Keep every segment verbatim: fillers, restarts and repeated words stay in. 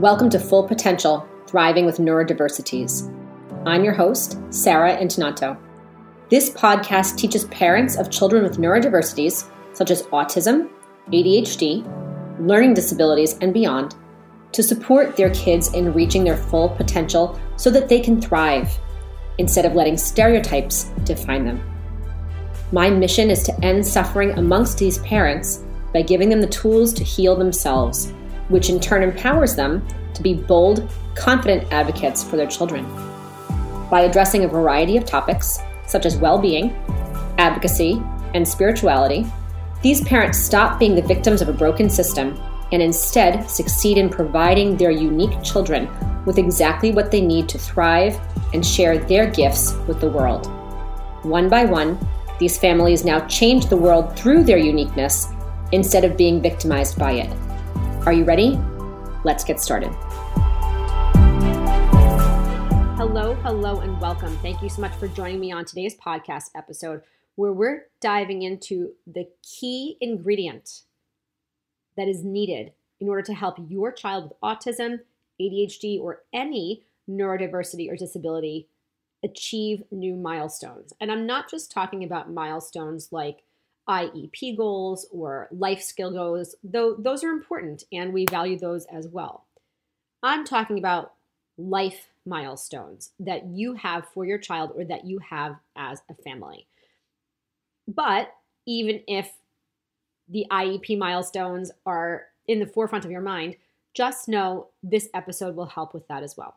Welcome to Full Potential, Thriving with Neurodiversities. I'm your host, Sarah Intonato. This podcast teaches parents of children with neurodiversities, such as autism, A D H D, learning disabilities, and beyond, to support their kids in reaching their full potential so that they can thrive, instead of letting stereotypes define them. My mission is to end suffering amongst these parents by giving them the tools to heal themselves, which in turn empowers them to be bold, confident advocates for their children. By addressing a variety of topics, such as well-being, advocacy, and spirituality, these parents stop being the victims of a broken system and instead succeed in providing their unique children with exactly what they need to thrive and share their gifts with the world. One by one, these families now change the world through their uniqueness instead of being victimized by it. Are you ready? Let's get started. Hello, hello, and welcome. Thank you so much for joining me on today's podcast episode, where we're diving into the key ingredient that is needed in order to help your child with autism, A D H D, or any neurodiversity or disability achieve new milestones. And I'm not just talking about milestones like I E P goals or life skill goals, though those are important and we value those as well. I'm talking about life milestones that you have for your child or that you have as a family. But even if the I E P milestones are in the forefront of your mind, just know this episode will help with that as well.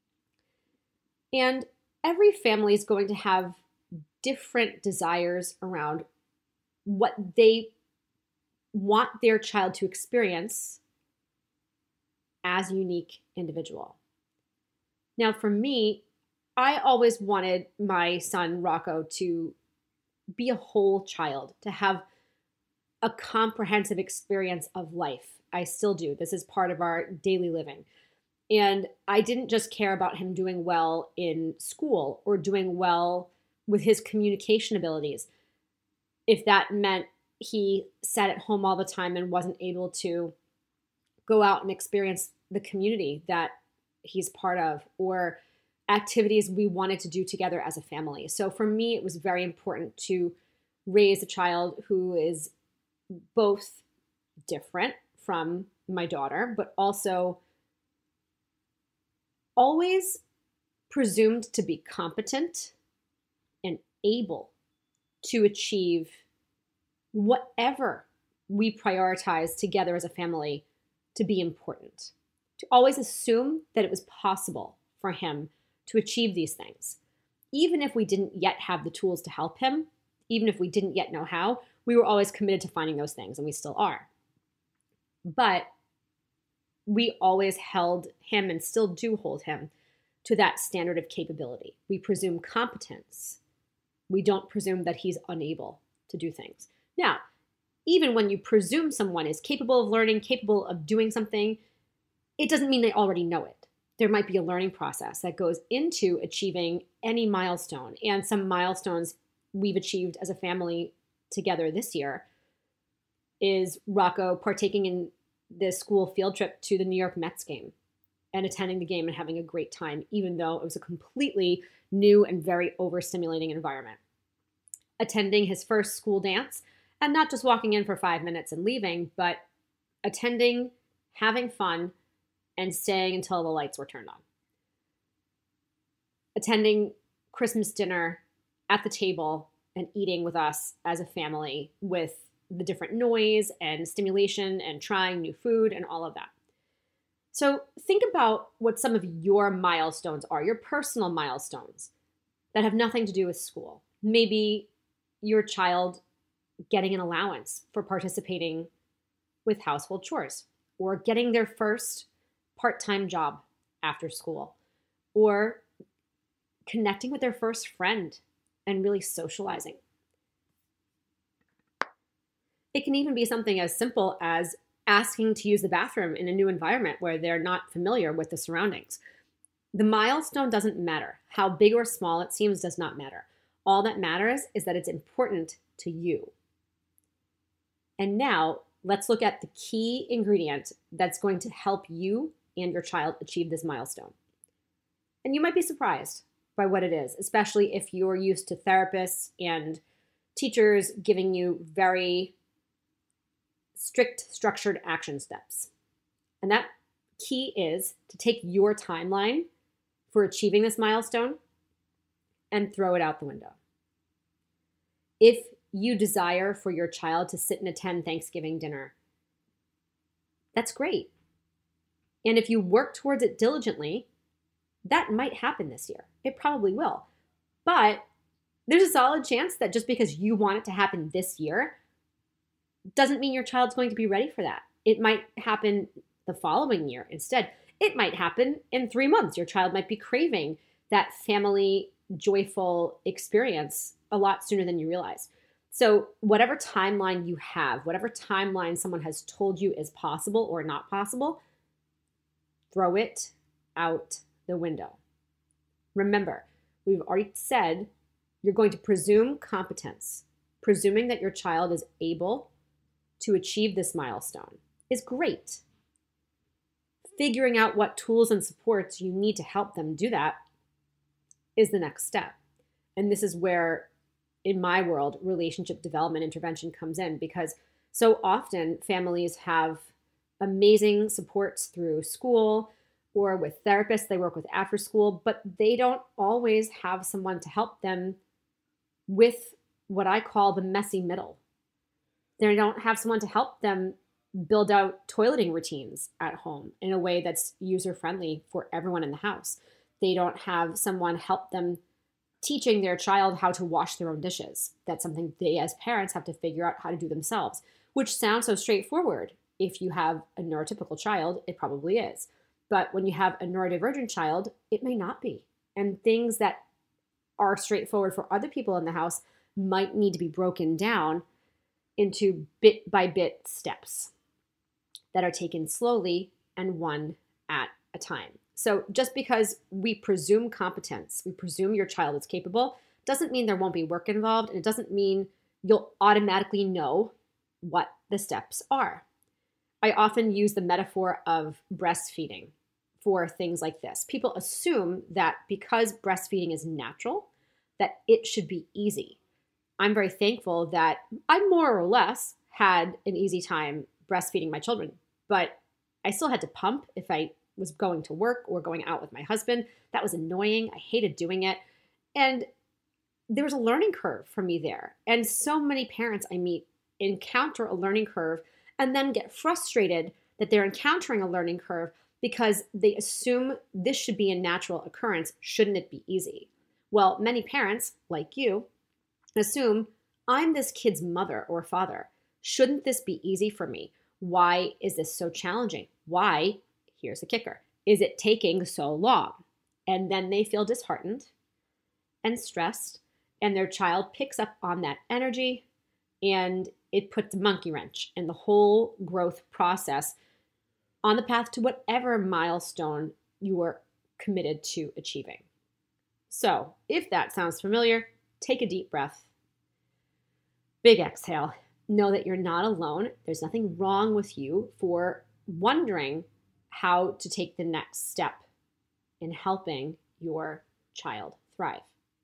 And every family is going to have different desires around what they want their child to experience as a unique individual. Now, for me, I always wanted my son, Rocco, to be a whole child, to have a comprehensive experience of life. I still do. This is part of our daily living. And I didn't just care about him doing well in school or doing well with his communication abilities. If that meant he sat at home all the time and wasn't able to go out and experience the community that he's part of, or activities we wanted to do together as a family. So for me, it was very important to raise a child who is both different from my daughter, but also always presumed to be competent and able to achieve whatever we prioritize together as a family to be important. To always assume that it was possible for him to achieve these things. Even if we didn't yet have the tools to help him, even if we didn't yet know how, we were always committed to finding those things, and we still are. But we always held him, and still do hold him, to that standard of capability. We presume competence. We don't presume that he's unable to do things. Now, even when you presume someone is capable of learning, capable of doing something, it doesn't mean they already know it. There might be a learning process that goes into achieving any milestone. And some milestones we've achieved as a family together this year is Rocco partaking in the school field trip to the New York Mets game and attending the game and having a great time, even though it was a completely new and very overstimulating environment. Attending his first school dance, and not just walking in for five minutes and leaving, but attending, having fun, and staying until the lights were turned on. Attending Christmas dinner at the table and eating with us as a family with the different noise and stimulation and trying new food and all of that. So think about what some of your milestones are, your personal milestones that have nothing to do with school. Maybe your child getting an allowance for participating with household chores, or getting their first part-time job after school, or connecting with their first friend and really socializing. It can even be something as simple as asking to use the bathroom in a new environment where they're not familiar with the surroundings. The milestone doesn't matter. How big or small it seems does not matter. All that matters is that it's important to you. And now let's look at the key ingredient that's going to help you and your child achieve this milestone. And you might be surprised by what it is, especially if you're used to therapists and teachers giving you very strict, structured action steps. And that key is to take your timeline for achieving this milestone and throw it out the window. If you desire for your child to sit and attend Thanksgiving dinner, that's great. And if you work towards it diligently, that might happen this year. It probably will. But there's a solid chance that just because you want it to happen this year doesn't mean your child's going to be ready for that. It might happen the following year instead. It might happen in three months. Your child might be craving that family joyful experience a lot sooner than you realize. So whatever timeline you have, whatever timeline someone has told you is possible or not possible, throw it out the window. Remember, we've already said you're going to presume competence. Presuming that your child is able to achieve this milestone is great. Figuring out what tools and supports you need to help them do that is the next step. And this is where, in my world, relationship development intervention comes in, because so often families have amazing supports through school or with therapists they work with after school, but they don't always have someone to help them with what I call the messy middle. They don't have someone to help them build out toileting routines at home in a way that's user-friendly for everyone in the house. They don't have someone help them teaching their child how to wash their own dishes. That's something they as parents have to figure out how to do themselves, which sounds so straightforward. If you have a neurotypical child, it probably is. But when you have a neurodivergent child, it may not be. And things that are straightforward for other people in the house might need to be broken down into bit by bit steps that are taken slowly and one at a time. So just because we presume competence, we presume your child is capable, doesn't mean there won't be work involved, and it doesn't mean you'll automatically know what the steps are. I often use the metaphor of breastfeeding for things like this. People assume that because breastfeeding is natural, that it should be easy. I'm very thankful that I more or less had an easy time breastfeeding my children, but I still had to pump if I was going to work or going out with my husband. That was annoying. I hated doing it. And there was a learning curve for me there. And so many parents I meet encounter a learning curve and then get frustrated that they're encountering a learning curve because they assume this should be a natural occurrence. Shouldn't it be easy? Well, many parents, like you, assume I'm this kid's mother or father. Shouldn't this be easy for me? Why is this so challenging? Why, here's the kicker, is it taking so long? And then they feel disheartened and stressed, and their child picks up on that energy, and it puts a monkey wrench in the whole growth process on the path to whatever milestone you are committed to achieving. So if that sounds familiar, take a deep breath. Big exhale. Know that you're not alone. There's nothing wrong with you for wondering how to take the next step in helping your child thrive.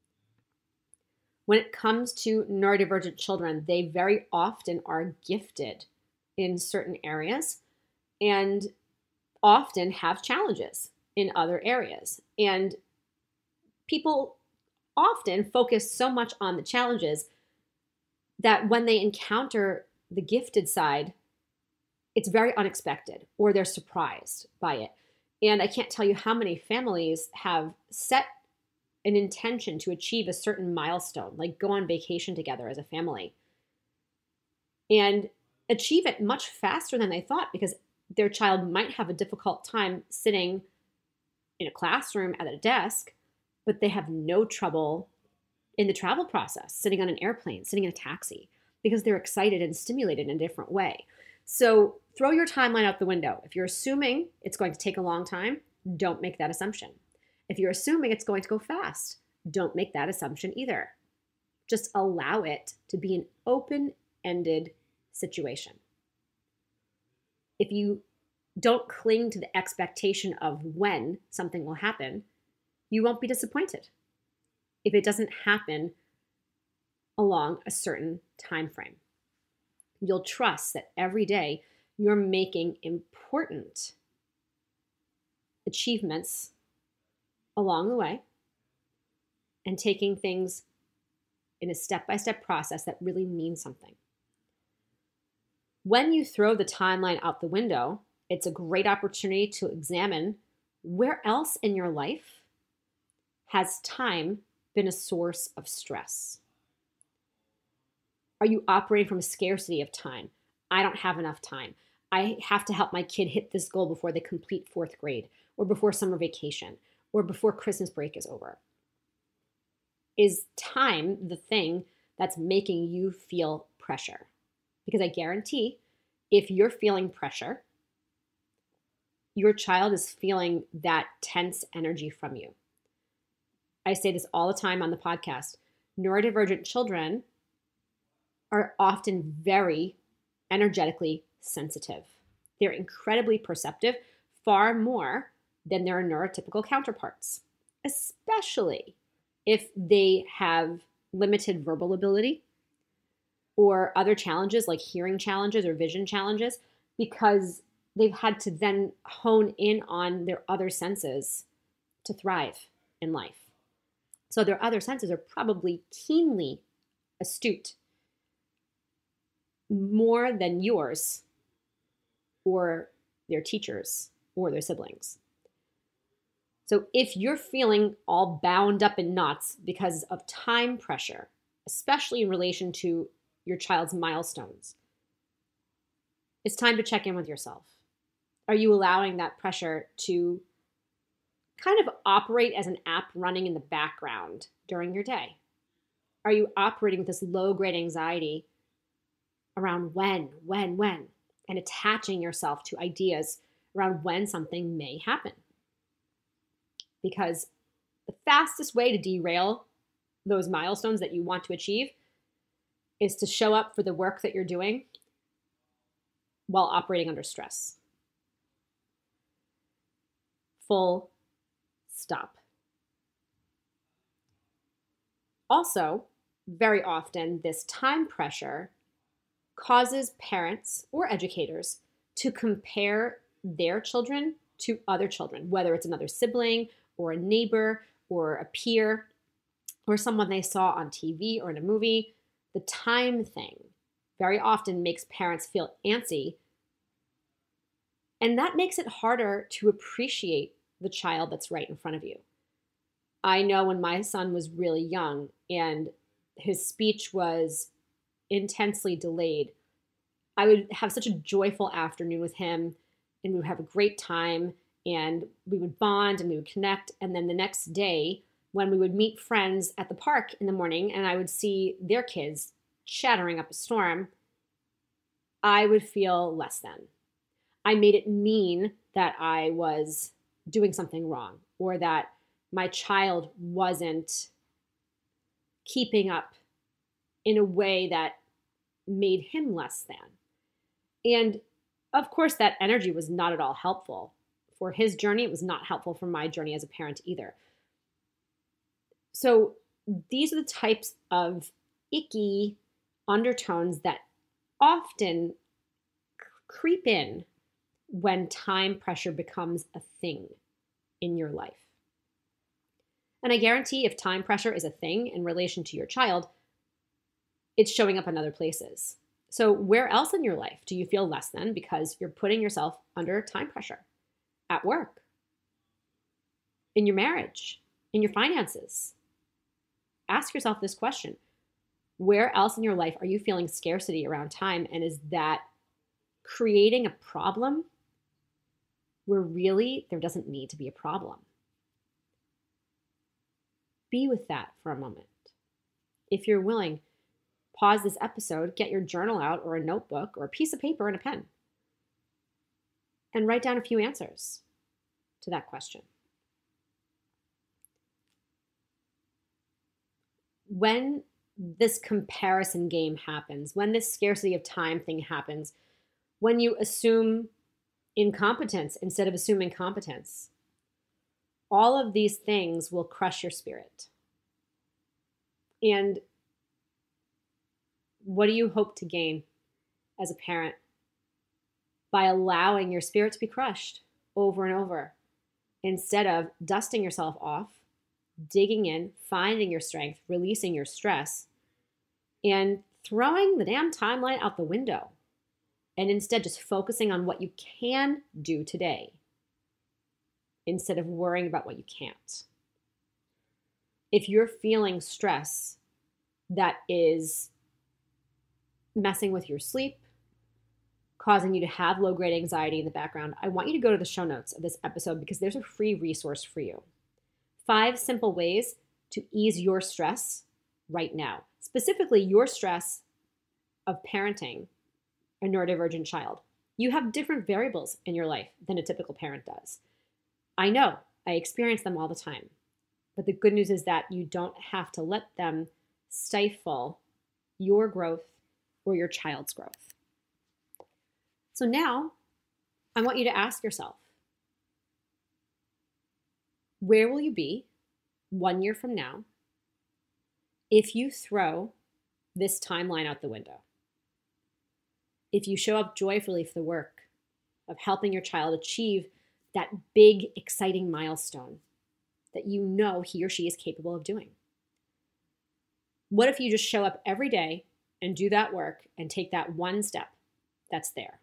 When it comes to neurodivergent children, they very often are gifted in certain areas and often have challenges in other areas. And people often focus so much on the challenges that when they encounter the gifted side, it's very unexpected or they're surprised by it. And I can't tell you how many families have set an intention to achieve a certain milestone, like go on vacation together as a family, and achieve it much faster than they thought because their child might have a difficult time sitting in a classroom at a desk, but they have no trouble in the travel process, sitting on an airplane, sitting in a taxi, because they're excited and stimulated in a different way. So throw your timeline out the window. If you're assuming it's going to take a long time, don't make that assumption. If you're assuming it's going to go fast, don't make that assumption either. Just allow it to be an open-ended situation. If you don't cling to the expectation of when something will happen. You won't be disappointed if it doesn't happen along a certain time frame. You'll trust that every day you're making important achievements along the way and taking things in a step-by-step process that really means something. When you throw the timeline out the window, it's a great opportunity to examine where else in your life has time been a source of stress. Are you operating from a scarcity of time? I don't have enough time. I have to help my kid hit this goal before they complete fourth grade, or before summer vacation, or before Christmas break is over. Is time the thing that's making you feel pressure? Because I guarantee if you're feeling pressure, your child is feeling that tense energy from you. I say this all the time on the podcast. Neurodivergent children are often very energetically sensitive. They're incredibly perceptive, far more than their neurotypical counterparts, especially if they have limited verbal ability or other challenges like hearing challenges or vision challenges, because they've had to then hone in on their other senses to thrive in life. So their other senses are probably keenly astute, more than yours or their teachers or their siblings. So if you're feeling all bound up in knots because of time pressure, especially in relation to your child's milestones, it's time to check in with yourself. Are you allowing that pressure to kind of operate as an app running in the background during your day? Are you operating with this low-grade anxiety around when, when, when, and attaching yourself to ideas around when something may happen? Because the fastest way to derail those milestones that you want to achieve is to show up for the work that you're doing while operating under stress. Full stop. Also, very often, this time pressure causes parents or educators to compare their children to other children, whether it's another sibling or a neighbor or a peer or someone they saw on T V or in a movie. The time thing very often makes parents feel antsy, and that makes it harder to appreciate the child that's right in front of you. I know when my son was really young and his speech was intensely delayed, I would have such a joyful afternoon with him, and we would have a great time, and we would bond and we would connect. And then the next day, when we would meet friends at the park in the morning and I would see their kids chattering up a storm, I would feel less than. I made it mean that I was doing something wrong, or that my child wasn't keeping up in a way that made him less than. And of course, that energy was not at all helpful for his journey. It was not helpful for my journey as a parent either. So these are the types of icky undertones that often creep in when time pressure becomes a thing in your life. And I guarantee if time pressure is a thing in relation to your child, it's showing up in other places. So where else in your life do you feel less than because you're putting yourself under time pressure? At work, in your marriage, in your finances. Ask yourself this question. Where else in your life are you feeling scarcity around time? And is that creating a problem where really there doesn't need to be a problem? Be with that for a moment. If you're willing, pause this episode, get your journal out or a notebook or a piece of paper and a pen, and write down a few answers to that question. When this comparison game happens, when this scarcity of time thing happens, when you assume incompetence instead of assuming competence. All of these things will crush your spirit. And what do you hope to gain as a parent by allowing your spirit to be crushed over and over instead of dusting yourself off, digging in, finding your strength, releasing your stress, and throwing the damn timeline out the window, and instead just focusing on what you can do today instead of worrying about what you can't. If you're feeling stress that is messing with your sleep, causing you to have low-grade anxiety in the background, I want you to go to the show notes of this episode because there's a free resource for you. Five simple ways to ease your stress right now, specifically your stress of parenting a neurodivergent child. You have different variables in your life than a typical parent does. I know, I experience them all the time. But the good news is that you don't have to let them stifle your growth or your child's growth. So now, I want you to ask yourself, where will you be one year from now if you throw this timeline out the window? If you show up joyfully for the work of helping your child achieve that big, exciting milestone that you know he or she is capable of doing? What if you just show up every day and do that work and take that one step that's there?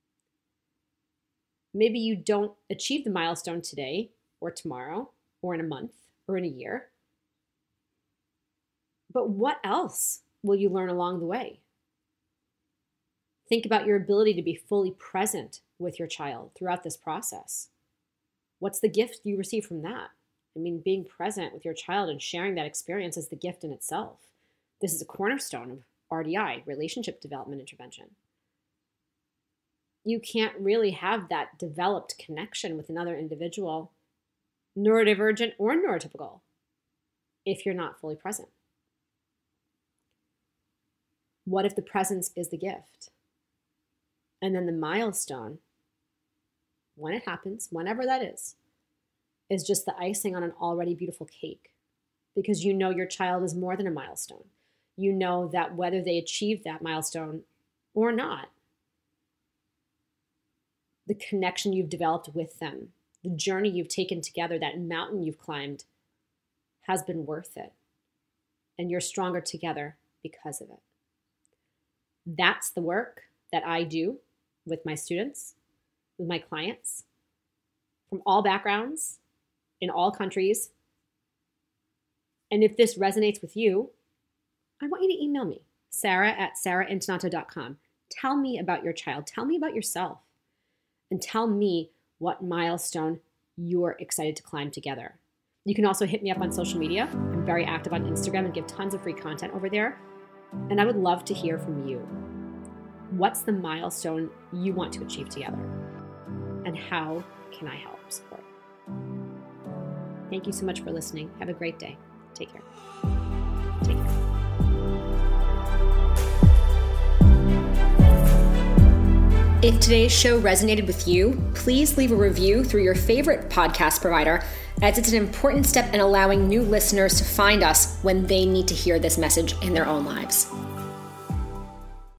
Maybe you don't achieve the milestone today or tomorrow or in a month or in a year. But what else will you learn along the way? Think about your ability to be fully present with your child throughout this process. What's the gift you receive from that? I mean, being present with your child and sharing that experience is the gift in itself. This is a cornerstone of R D I, relationship development intervention. You can't really have that developed connection with another individual, neurodivergent or neurotypical, if you're not fully present. What if the presence is the gift? And then the milestone, when it happens, whenever that is, is just the icing on an already beautiful cake. Because you know your child is more than a milestone. You know that whether they achieve that milestone or not, the connection you've developed with them, the journey you've taken together, that mountain you've climbed, has been worth it. And you're stronger together because of it. That's the work that I do with my students, with my clients, from all backgrounds, in all countries. And if this resonates with you, I want you to email me, Sarah at sarah intonato dot com. Tell me about your child. Tell me about yourself. And tell me what milestone you're excited to climb together. You can also hit me up on social media. I'm very active on Instagram and give tons of free content over there. And I would love to hear from you. What's the milestone you want to achieve together? And how can I help support? Thank you so much for listening. Have a great day. Take care. Take care. If today's show resonated with you, please leave a review through your favorite podcast provider, as it's an important step in allowing new listeners to find us when they need to hear this message in their own lives.